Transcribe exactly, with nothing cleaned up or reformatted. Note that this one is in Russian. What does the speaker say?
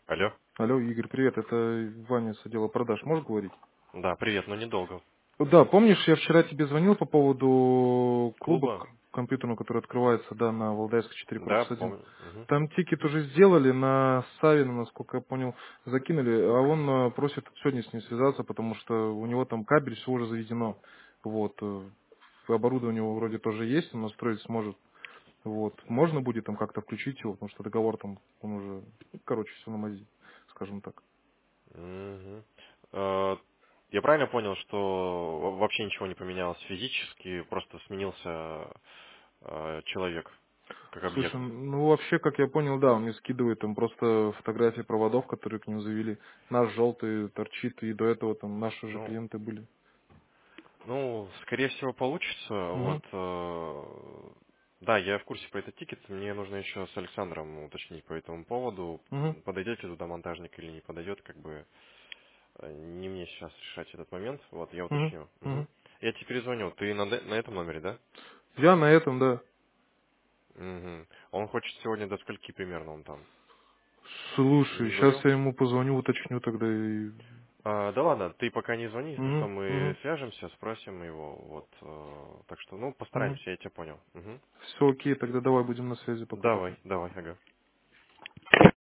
Алло. Алло, Игорь, привет, это Ваня с отдела продаж, можешь говорить? Да, привет, но недолго. Да, помнишь, я вчера тебе звонил по поводу клуба Клуба? к- компьютерного, который открывается, да, на Валдаевской четыре Да, корпус один. помню. Мгм. Там тикет уже сделали, на Савина, насколько я понял, закинули, а он э, просит сегодня с ним связаться, потому что у него там кабель, все уже заведено. Вот, э, оборудование у него вроде тоже есть, он настроить сможет. Вот, можно будет там как-то включить его, потому что договор там, он уже, короче, все на мази, скажем так. Мгм. Э, Я правильно понял, что во- вообще ничего не поменялось физически, просто сменился э, человек как Слушай, объект? ну вообще, как я понял, да, он мне скидывает там просто фотографии проводов, которые к нему завели. Наш желтый торчит, и до этого там наши же Ну, клиенты были. ну, скорее всего, получится. Угу, Вот, э, да, я в курсе по этой тикет. Мне нужно еще с Александром уточнить по этому поводу, угу, подойдет ли туда монтажник или не подойдет, как бы. Э, Не мне сейчас решать этот момент. Вот, я угу, уточню. Мгм. угу. Я тебе перезвоню. Ты на, д- на этом номере, да? Я на этом, да. Мгм. Он хочет сегодня до скольки примерно он там? Слушай, Не сейчас говорил? я ему позвоню, уточню тогда и... А, да ладно, ты пока не звони, если что, Угу, мы угу, свяжемся, спросим его. Вот, э, так что, ну, угу. постараемся, я тебя понял. Мгм. Все окей, тогда давай будем на связи пока Давай, пока. давай, ага.